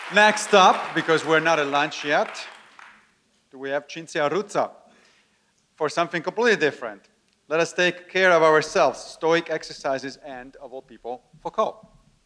Next up, because we're not at lunch yet, we have Cinzia Arruzza for something completely different. Let us take care of ourselves, Stoic exercises, and, of all people, Foucault.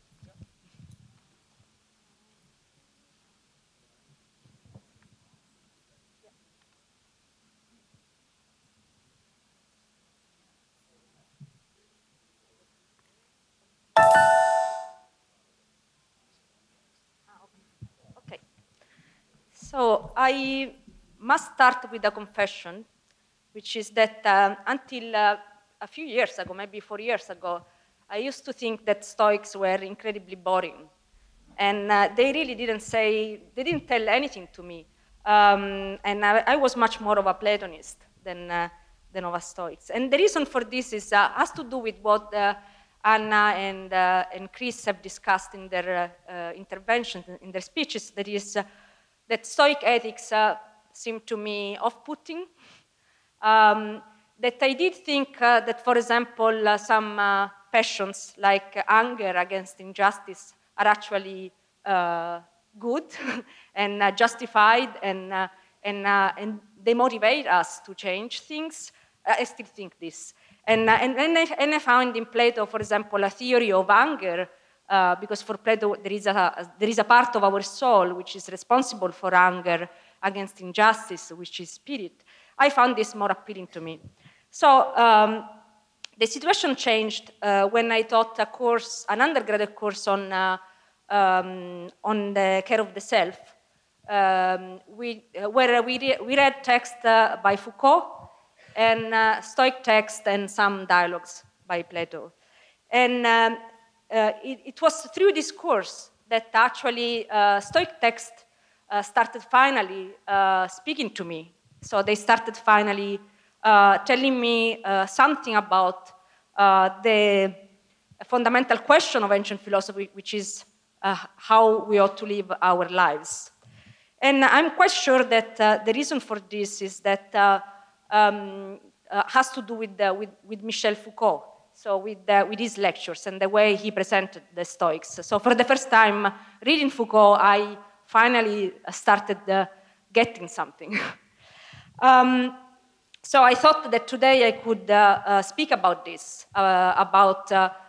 Okay. So I must start with a confession, which is that until a few years ago, maybe 4 years ago, I used to think that Stoics were incredibly boring. And they really they didn't tell anything to me. And I was much more of a Platonist than of a Stoics. And the reason for this has to do with what Anna and Chris have discussed in their interventions, in their speeches. That is, that Stoic ethics seem to me off-putting. That I did think that, for example, some passions like anger against injustice are actually good and justified, and they motivate us to change things. I still think this. And I found in Plato, for example, a theory of anger, because for Plato there is a part of our soul which is responsible for anger against injustice, which is spirit. I found this more appealing to me. So the situation changed when I taught an undergraduate course on the care of the self, where we read text by Foucault and Stoic text and some dialogues by Plato. And it was through this course that actually Stoic text started finally speaking to me. So they started finally telling me something about the fundamental question of ancient philosophy, which is how we ought to live our lives. And I'm quite sure that the reason for this is that has to do with Michel Foucault, so with his lectures and the way he presented the Stoics. So for the first time reading Foucault, I finally started getting something. So I thought that today I could speak about this, about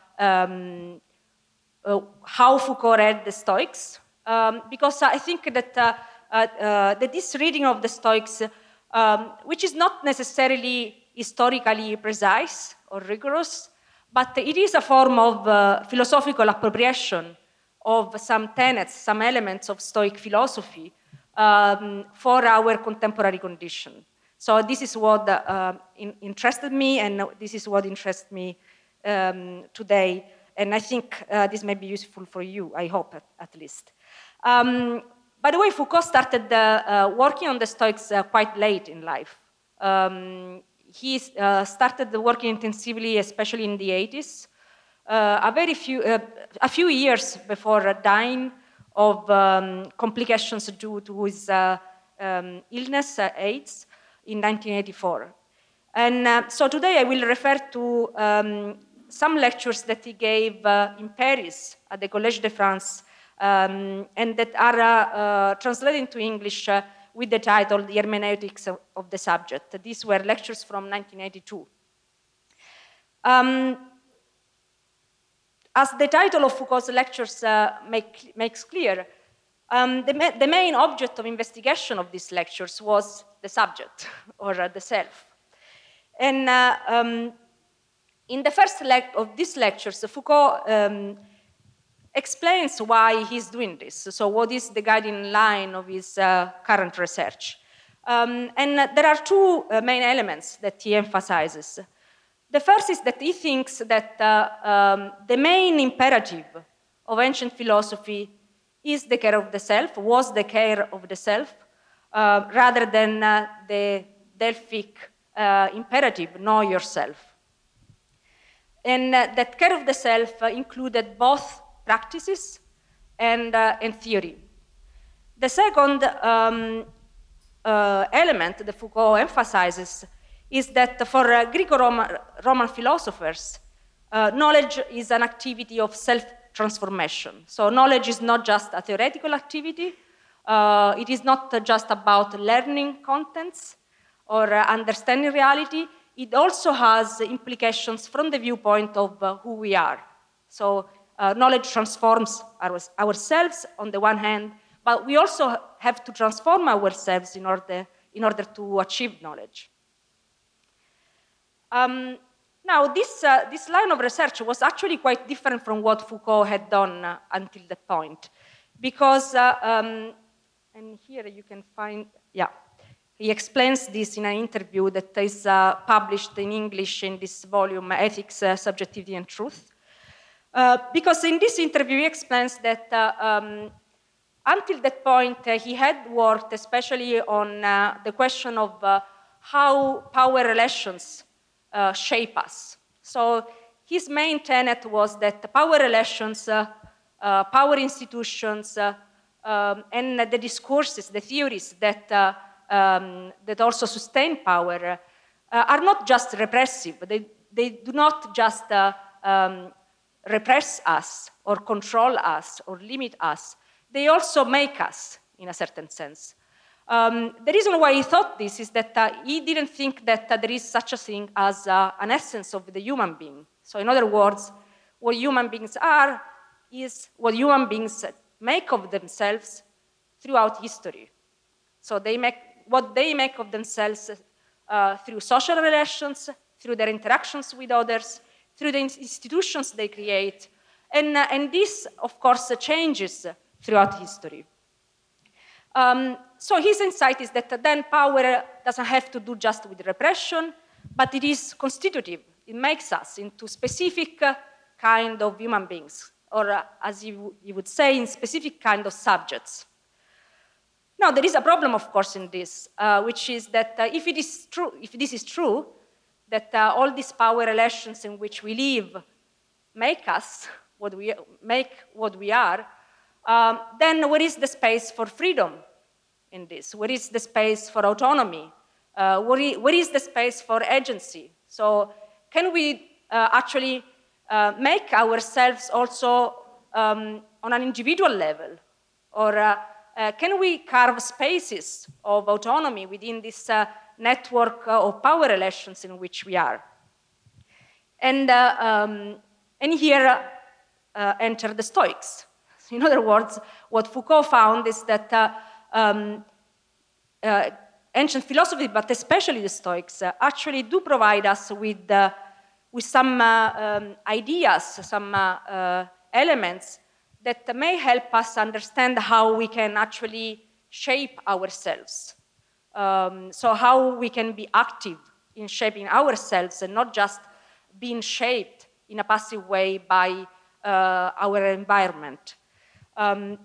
how Foucault read the Stoics, because I think that this reading of the Stoics, which is not necessarily historically precise or rigorous, but it is a form of philosophical appropriation of some tenets, some elements of Stoic philosophy for our contemporary condition. So this is what interested me, and this is what interests me today. And I think this may be useful for you, I hope, at least. By the way, Foucault started working on the Stoics quite late in life. He started working intensively, especially in the 80s, a few years before dying of complications due to his illness, AIDS, in 1984. And so today I will refer to some lectures that he gave in Paris at the Collège de France, and that are translated into English with the title The Hermeneutics of the Subject. These were lectures from 1982. As the title of Foucault's lectures makes clear, the main object of investigation of these lectures was the subject, or the self. And in the first leg of these lectures, Foucault explains why he's doing this. So what is the guiding line of his current research? And there are two main elements that he emphasizes. The first is that he thinks that the main imperative of ancient philosophy is the care of the self, was the care of the self, rather than the Delphic imperative, know yourself. And that care of the self included both practices and theory. The second element that Foucault emphasizes is that for Greco-Roman philosophers, knowledge is an activity of transformation. So knowledge is not just a theoretical activity. It is not just about learning contents or understanding reality. It also has implications from the viewpoint of who we are. So knowledge transforms ourselves on the one hand, but we also have to transform ourselves in order to achieve knowledge. Now, this line of research was actually quite different from what Foucault had done until that point, because, and here you can find, yeah, he explains this in an interview that is published in English in this volume, Ethics, Subjectivity and Truth. Because in this interview he explains that until that point he had worked especially on the question of how power relations shape us. So his main tenet was that the power relations, power institutions, and the discourses, the theories that also sustain power are not just repressive. They do not just repress us or control us or limit us. They also make us, in a certain sense. The reason why he thought this is that he didn't think that there is such a thing as an essence of the human being. So in other words, what human beings are is what human beings make of themselves throughout history. So what they make of themselves through social relations, through their interactions with others, through the institutions they create. And this, of course, changes throughout history. So his insight is that then power doesn't have to do just with repression, but it is constitutive. It makes us into specific kind of human beings, or as you would say, in specific kind of subjects. Now, there is a problem, of course, in this, which is that if this is true, that all these power relations in which we live make us what we are, then where is the space for freedom in this? Where is the space for autonomy? Where is the space for agency? So can we actually make ourselves also on an individual level? Or can we carve spaces of autonomy within this network of power relations in which we are? And here enter the Stoics. In other words, what Foucault found is that ancient philosophy, but especially the Stoics, actually do provide us with some ideas, some elements that may help us understand how we can actually shape ourselves. So how we can be active in shaping ourselves and not just being shaped in a passive way by our environment. And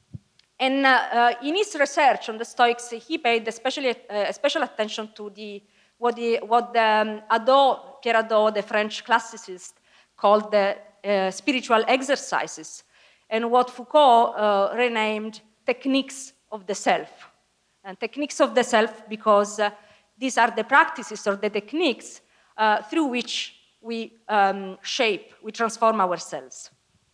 in his research on the Stoics, he paid special attention to what Pierre Hadot, the French classicist, called the spiritual exercises, and what Foucault renamed techniques of the self. And techniques of the self because these are the practices or the techniques through which we we transform ourselves.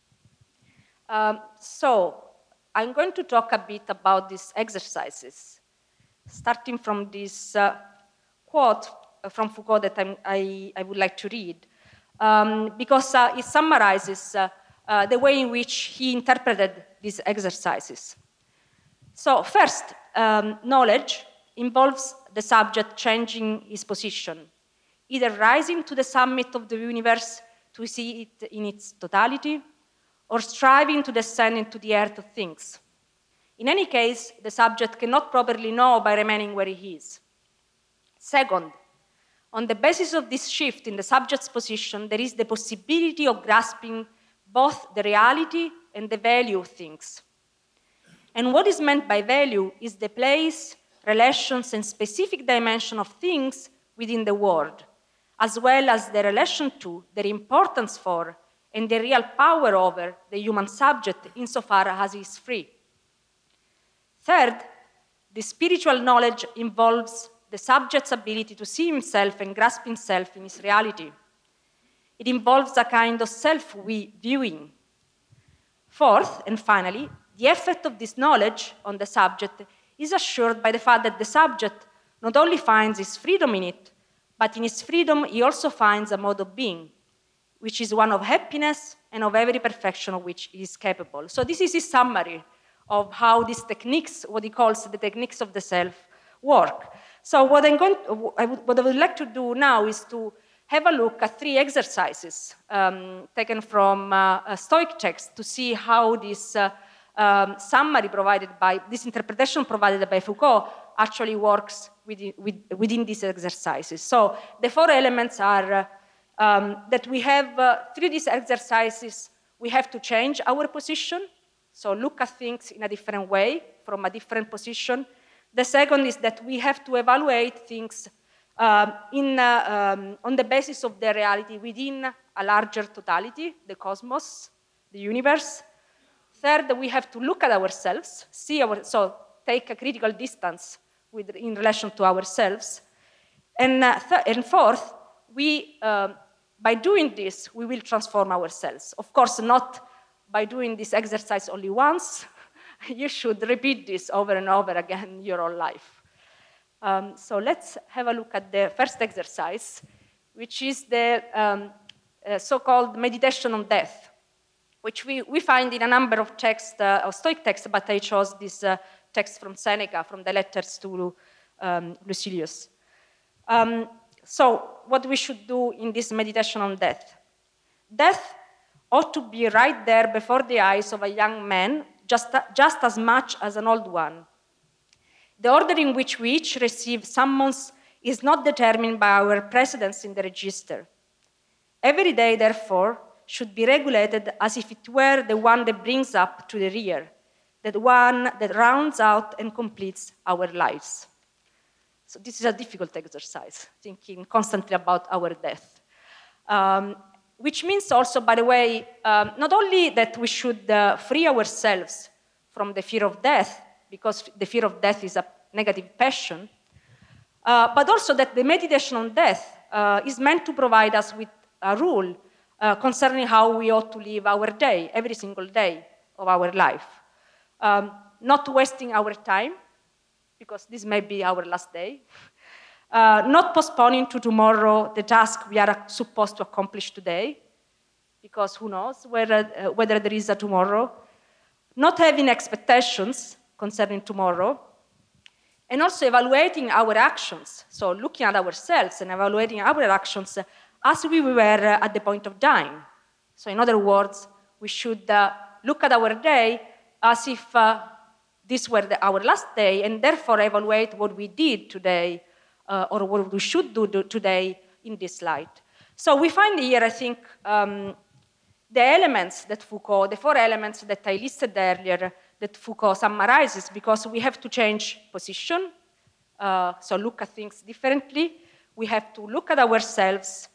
So I'm going to talk a bit about these exercises, starting from this quote from Foucault that I would like to read, because it summarizes the way in which he interpreted these exercises. So first, knowledge involves the subject changing his position, either rising to the summit of the universe to see it in its totality, or striving to descend into the earth of things. In any case, the subject cannot properly know by remaining where he is. Second, on the basis of this shift in the subject's position, there is the possibility of grasping both the reality and the value of things. And what is meant by value is the place, relations, and specific dimension of things within the world, as well as the relation to, their importance for, and the real power over the human subject insofar as he is free. Third, the spiritual knowledge involves the subject's ability to see himself and grasp himself in his reality. It involves a kind of self-viewing. Fourth, and finally, the effect of this knowledge on the subject is assured by the fact that the subject not only finds his freedom in it, but in his freedom he also finds a mode of being, which is one of happiness and of every perfection of which he is capable. So this is his summary of how these techniques, what he calls the techniques of the self, work. So what I would like to do now is to have a look at 3 exercises taken from a Stoic text to see how this summary provided by, this interpretation provided by Foucault actually works within these exercises. So the 4 elements are that we have, through these exercises, we have to change our position, so look at things in a different way, from a different position. The second is that we have to evaluate things on the basis of their reality within a larger totality, the cosmos, the universe. Third, we have to look at ourselves, so take a critical distance in relation to ourselves. And fourth, by doing this, we will transform ourselves. Of course, not by doing this exercise only once. You should repeat this over and over again in your whole life. So let's have a look at the first exercise, which is the so-called meditation on death, which we find in a number of texts, of Stoic texts, but I chose this text from Seneca, from the letters to Lucilius. So what we should do in this meditation on death. Death ought to be right there before the eyes of a young man, just as much as an old one. The order in which we each receive summons is not determined by our precedence in the register. Every day, therefore, should be regulated as if it were the one that brings up to the rear, the one that rounds out and completes our lives. So this is a difficult exercise, thinking constantly about our death. Which means also, by the way, not only that we should free ourselves from the fear of death, because the fear of death is a negative passion, but also that the meditation on death is meant to provide us with a rule concerning how we ought to live our day, every single day of our life. Not wasting our time, because this may be our last day. Not postponing to tomorrow the task we are supposed to accomplish today, because who knows whether there is a tomorrow. Not having expectations concerning tomorrow, and also evaluating our actions, so looking at ourselves and evaluating our actions as we were at the point of dying. So in other words, we should look at our day as if this were our last day, and therefore evaluate what we did today or what we should do today in this light. So we find here, I think, the elements that Foucault, the 4 elements that I listed earlier, that Foucault summarizes, because we have to change position, so look at things differently. We have to look at ourselves.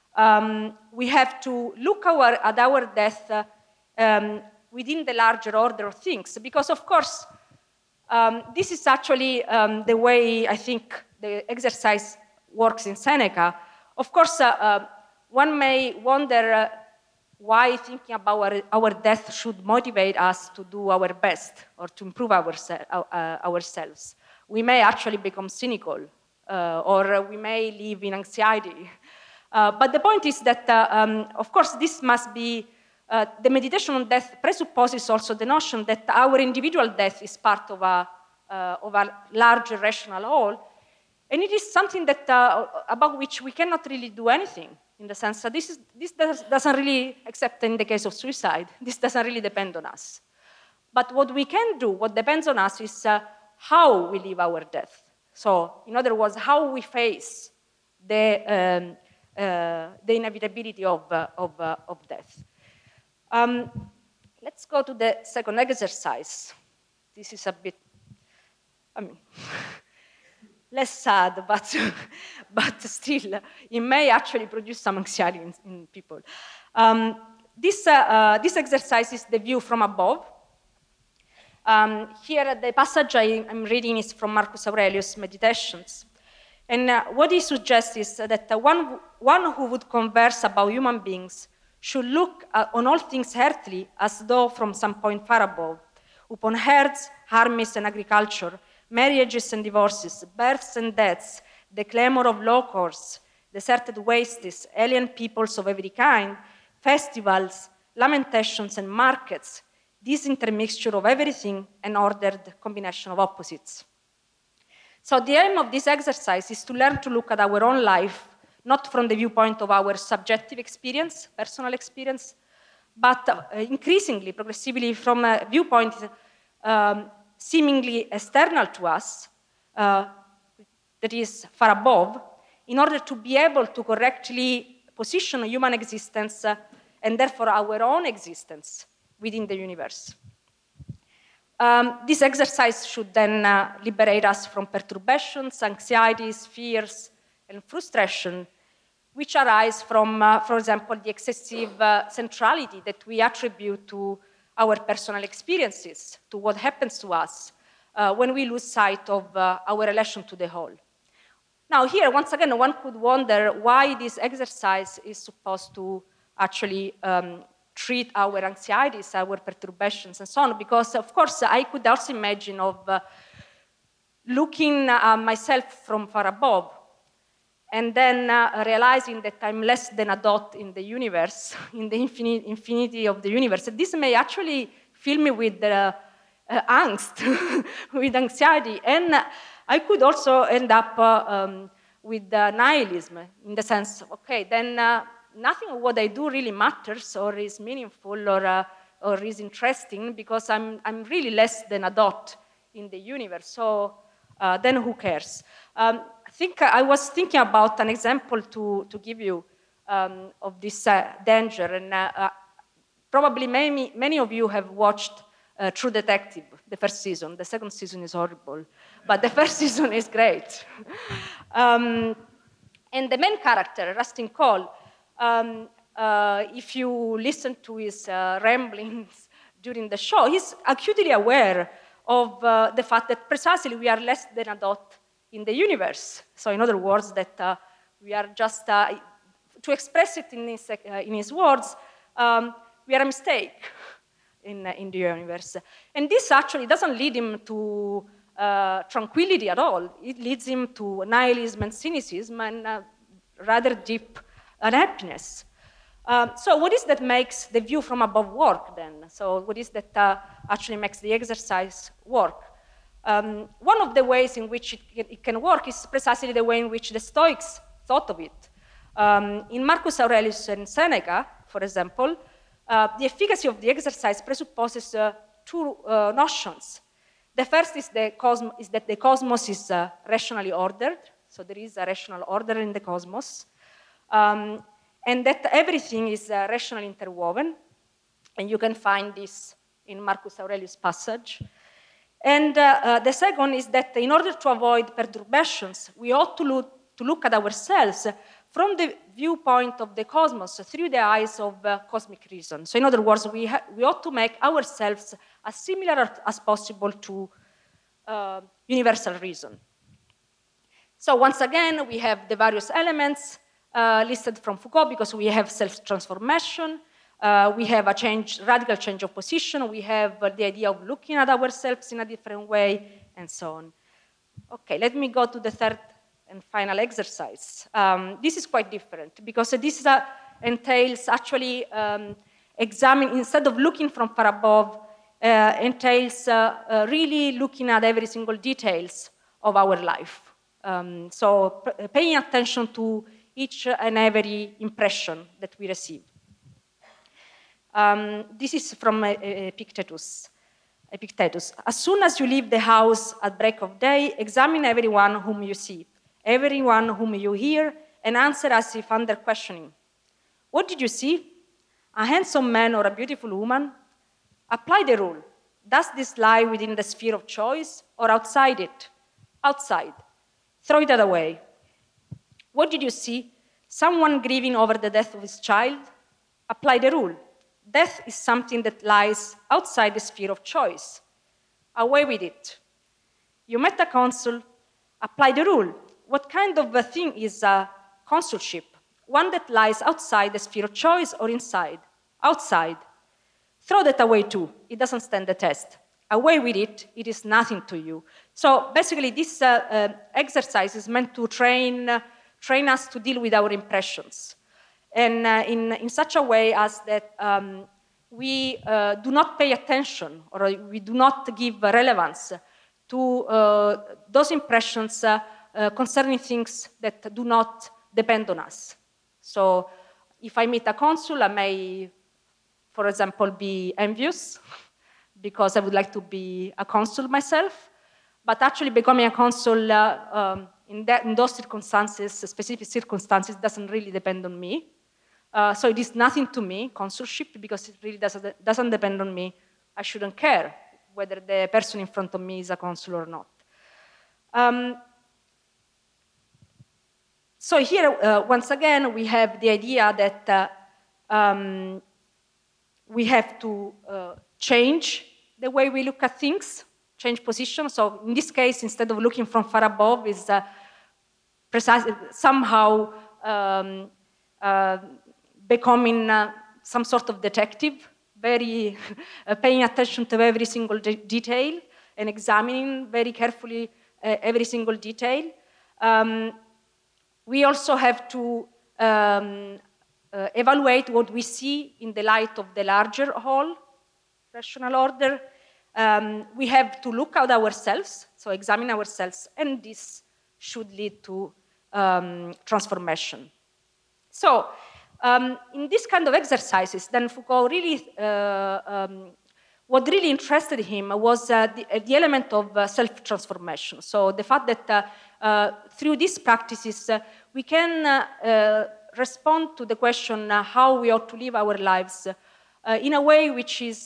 We have to look at our death within the larger order of things, because of course, this is actually the way I think the exercise works in Seneca. Of course, one may wonder why thinking about our death should motivate us to do our best or to improve ourselves. We may actually become cynical, or we may live in anxiety. But the point is that, of course, this must be, the meditation on death presupposes also the notion that our individual death is part of a larger rational whole, and it is something that, about which we cannot really do anything, in the sense that this doesn't really, except in the case of suicide, this doesn't really depend on us. But what we can do, what depends on us, is how we live our death. So, in other words, how we face the inevitability of death. Let's go to the second exercise. This is a bit, less sad, but still, it may actually produce some anxiety in people. This exercise is the view from above. Here, the passage I'm reading is from Marcus Aurelius' Meditations. And what he suggests is that one who would converse about human beings should look on all things earthly as though from some point far above, upon herds, armies, and agriculture, marriages and divorces, births and deaths, the clamor of law courts, deserted wastes, alien peoples of every kind, festivals, lamentations, and markets, this intermixture of everything and ordered combination of opposites. So the aim of this exercise is to learn to look at our own life, not from the viewpoint of our subjective experience, personal experience, but increasingly, progressively, from a viewpoint seemingly external to us, that is far above, in order to be able to correctly position human existence and therefore our own existence within the universe. This exercise should then liberate us from perturbations, anxieties, fears, and frustration, which arise from, for example, the excessive centrality that we attribute to our personal experiences, to what happens to us when we lose sight of our relation to the whole. Now here, once again, one could wonder why this exercise is supposed to actually treat our anxieties, our perturbations, and so on, because, of course, I could also imagine of looking at myself from far above and then realizing that I'm less than a dot in the universe, in the infinity of the universe. This may actually fill me with angst, with anxiety, and I could also end up with nihilism, in the sense, okay, then nothing of what I do really matters or is meaningful or is interesting, because I'm really less than a dot in the universe. So then who cares? I was thinking about an example to give you of this danger, and probably many of you have watched True Detective, the first season. The second season is horrible, but the first season is great. And the main character, Rustin Cole, if you listen to his ramblings during the show, he's acutely aware of the fact that precisely we are less than a dot in the universe. So in other words, that we are just, to express it in his words, we are a mistake in the universe. And this actually doesn't lead him to tranquility at all. It leads him to nihilism and cynicism and rather deep unhappiness. So what is that makes the view from above work then? So what is that actually makes the exercise work? One of the ways in which it can work is precisely the way in which the Stoics thought of it. In Marcus Aurelius and Seneca, for example, the efficacy of the exercise presupposes two notions. The first is that the cosmos is rationally ordered, so there is a rational order in the cosmos, and that everything is rationally interwoven, and you can find this in Marcus Aurelius' passage. And the second is that in order to avoid perturbations, we ought to look at ourselves from the viewpoint of the cosmos through the eyes of cosmic reason. So in other words, we ought to make ourselves as similar as possible to universal reason. So once again, we have the various elements listed from Foucault, because we have self-transformation, we have a radical change of position, we have the idea of looking at ourselves in a different way, and so on. Okay, let me go to the third and final exercise. This is quite different, because this entails actually instead of looking from far above, entails really looking at every single details of our life. So paying attention to each and every impression that we receive. This is from Epictetus. As soon as you leave the house at break of day, examine everyone whom you see, everyone whom you hear, and answer as if under questioning. What did you see? A handsome man or a beautiful woman? Apply the rule. Does this lie within the sphere of choice or outside it? Outside. Throw it away. What did you see? Someone grieving over the death of his child? Apply the rule. Death is something that lies outside the sphere of choice. Away with it. You met a consul? Apply the rule. What kind of a thing is a consulship? one that lies outside the sphere of choice or inside? Outside. Throw that away too. It doesn't stand the test. Away with it, it is nothing to you. So basically, this exercise is meant to train us to deal with our impressions. And in such a way as that we do not pay attention or we do not give relevance to those impressions concerning things that do not depend on us. So if I meet a consul, I may, for example, be envious because I would like to be a consul myself, but actually becoming a consul in those circumstances, specific circumstances, doesn't really depend on me. So it is nothing to me, consulship, because it really doesn't depend on me. I shouldn't care whether the person in front of me is a consul or not. So here, once again, we have the idea that we have to change the way we look at things, change position. So in this case, instead of looking from far above, is precisely somehow becoming some sort of detective, very paying attention to every single detail and examining very carefully every single detail. We also have to evaluate what we see in the light of the larger whole, rational order. We have to look at ourselves, so examine ourselves, and this should lead to transformation. So, in this kind of exercises, then Foucault really, what really interested him was the element of self-transformation. So the fact that through these practices, we can respond to the question how we ought to live our lives in a way which is,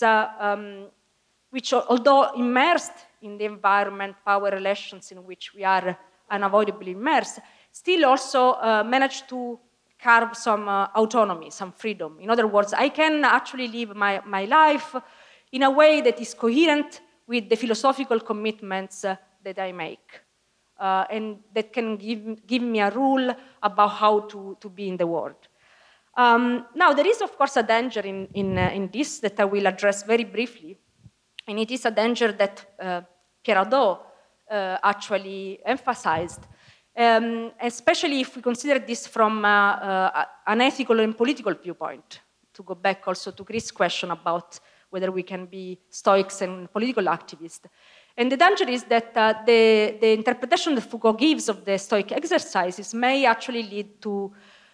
which although immersed in the environment, power relations in which we are unavoidably immersed, still also manage to carve some autonomy, some freedom. In other words, I can actually live my life in a way that is coherent with the philosophical commitments that I make. And that can give me a rule about how to be in the world. Now, there is, of course, a danger in this that I will address very briefly. And it is a danger that Pierre Hadot actually emphasized, especially if we consider this from an ethical and political viewpoint, to go back also to Chris' question about whether we can be Stoics and political activists. And the danger is that the interpretation that Foucault gives of the Stoic exercises may actually lead to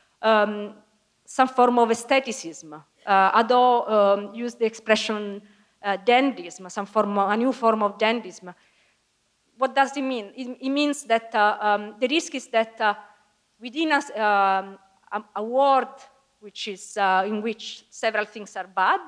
some form of aestheticism. Hadot used the expression dandyism, a new form of dandyism. What does it mean? It means that the risk is that within a world which is in which several things are bad,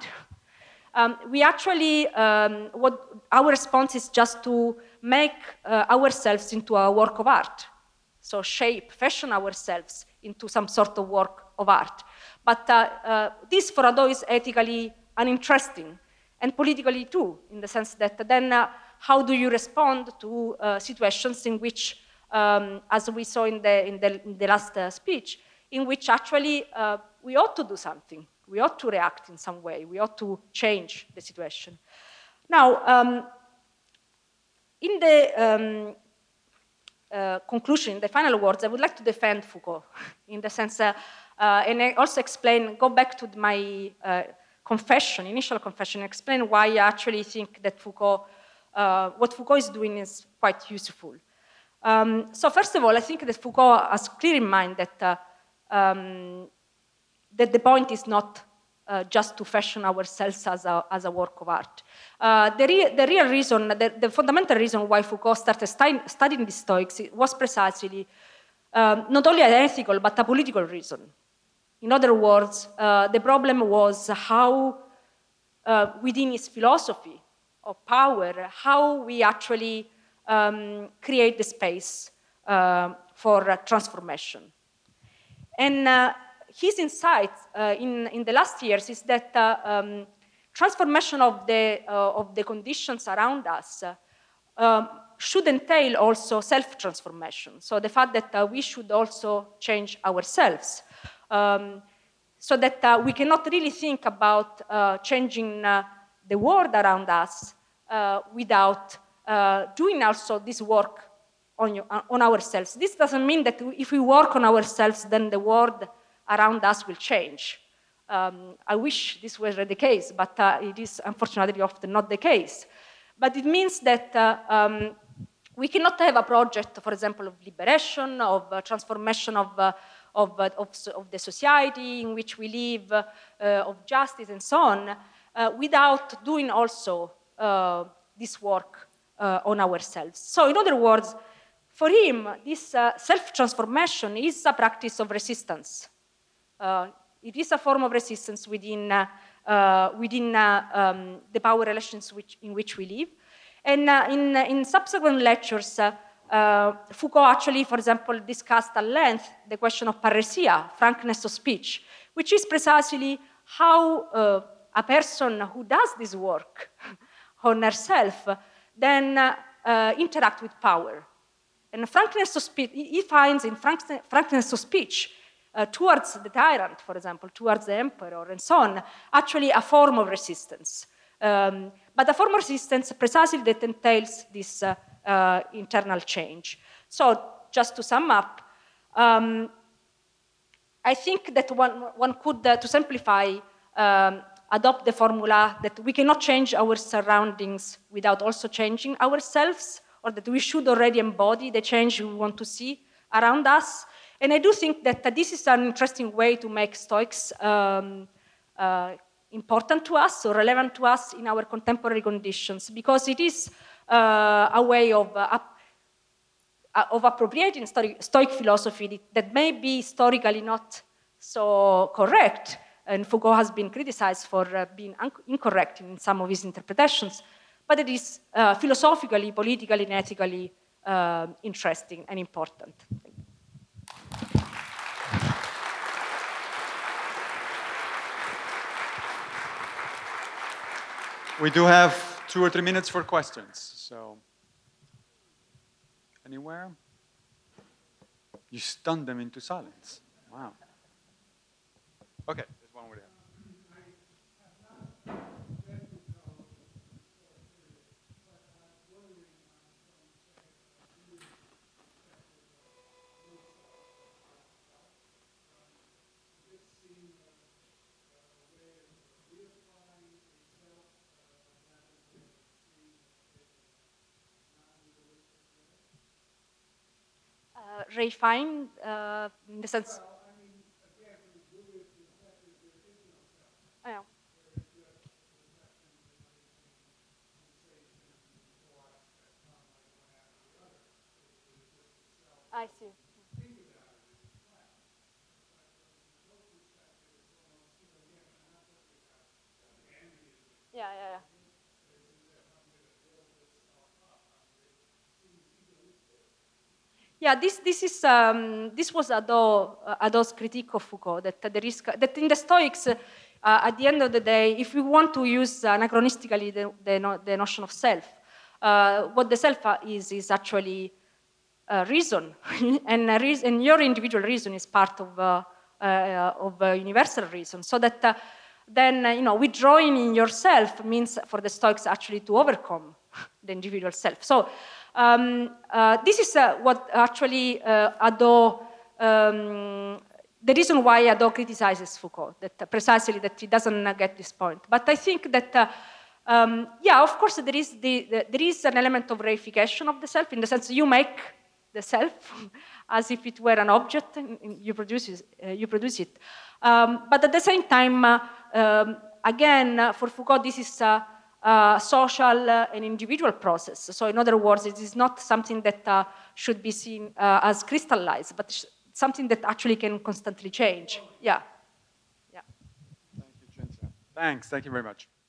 we actually, what our response is just to make ourselves into a work of art. So fashion ourselves into some sort of work of art. But this for Hadot is ethically uninteresting and politically too, in the sense that then how do you respond to situations in which, as we saw in the last speech, in which actually we ought to do something. We ought to react in some way. We ought to change the situation. Now, in the conclusion, the final words, I would like to defend Foucault in the sense, and I also explain, go back to my initial confession, and explain why I actually think that Foucault, what Foucault is doing is quite useful. So first of all, I think that Foucault has clear in mind that that the point is not just to fashion ourselves as a work of art. The real reason, the fundamental reason why Foucault started studying the Stoics was precisely not only an ethical but a political reason. In other words, the problem was how within his philosophy of power, how we actually create the space for transformation. And his insight in the last years is that transformation of the conditions around us should entail also self-transformation. So the fact that we should also change ourselves. so that we cannot really think about changing the world around us without doing also this work on ourselves. This doesn't mean that if we work on ourselves, then the world around us will change. I wish this were the case, but it is unfortunately often not the case. But it means that we cannot have a project, for example, of liberation, of transformation of the society in which we live, of justice and so on, without doing also this work on ourselves. So in other words, for him, this self-transformation is a practice of resistance. It is a form of resistance within the power relations in which we live. And in subsequent lectures, Foucault actually, for example, discussed at length the question of parrhesia, frankness of speech, which is precisely how a person who does this work on herself then interact with power. And frankness of speech, he finds in frankness of speech towards the tyrant, for example, towards the emperor and so on, actually a form of resistance. But a form of resistance precisely that entails this internal change. So just to sum up, I think that one could, to simplify, adopt the formula that we cannot change our surroundings without also changing ourselves, or that we should already embody the change we want to see around us. And I do think that this is an interesting way to make Stoics important to us or relevant to us in our contemporary conditions, because it is a way of appropriating Stoic philosophy that may be historically not so correct, and Foucault has been criticized for being incorrect in some of his interpretations, but it is philosophically, politically, and ethically interesting and important. We do have 2 or 3 minutes for questions, so anywhere? You stunned them into silence. Wow. Okay, there's one over there. Refine in the sense. Well, I mean, again, from the Buddhist perspective, there is no self. Yeah. There is just perceptions, emotions, sensations, and thoughts that come like one after the other. There's just the self. I see. Think about it as a class. But from the Foucault perspective, it's almost, again, I'm not talking about Gandhianism. Yeah, yeah, yeah. But it's as if I'm going to build this self up. Seems egoistic. Yeah, this was Hadot's critique of Foucault, that in the Stoics, at the end of the day, if we want to use anachronistically the notion of self, what the self is actually reason, and your individual reason is part of universal reason. So that then withdrawing in yourself means for the Stoics actually to overcome the individual self. So this is what actually Hadot, the reason why Hadot criticizes Foucault, that precisely that he doesn't get this point. But I think that, yeah, of course there is an element of reification of the self, in the sense you make the self as if it were an object, and you produce it. But at the same time, again, for Foucault, this is a social and individual process. So in other words, it is not something that should be seen as crystallized, but something that actually can constantly change. Yeah. Yeah. Thank you, Cinzia. Thanks. Thank you very much.